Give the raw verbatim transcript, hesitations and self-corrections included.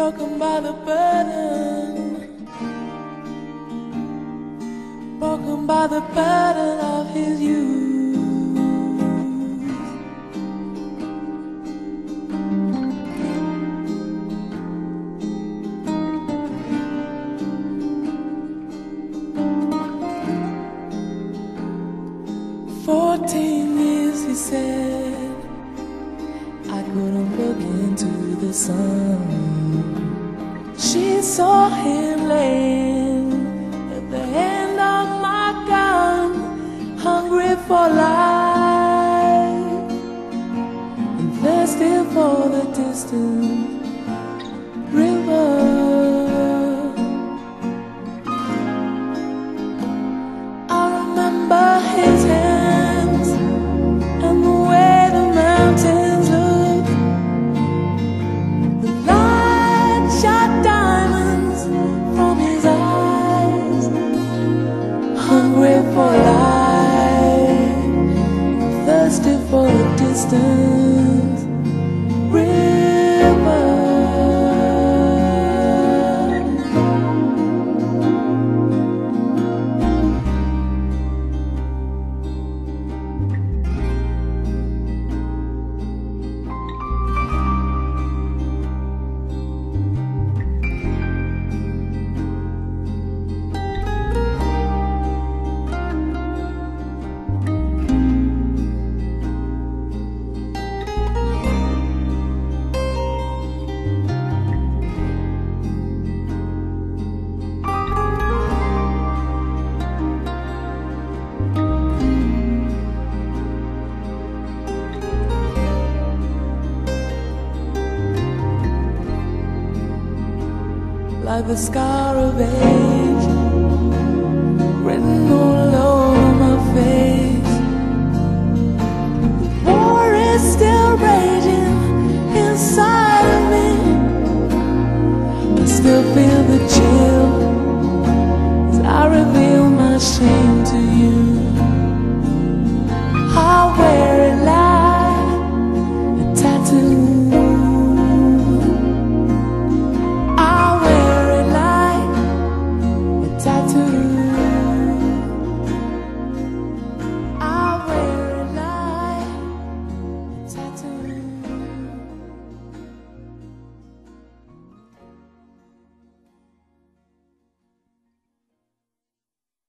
broken by the burden, broken by the burden of his youth. Fourteen years, he said, I couldn't look into the sun. She saw him laying at the end of my gun, hungry for life and thirsty for the distant river. I remember his hands and the way the mountains look. The light shot diamonds from his eyes, hungry for life, thirsty for the distant river. Like the scar of age written all over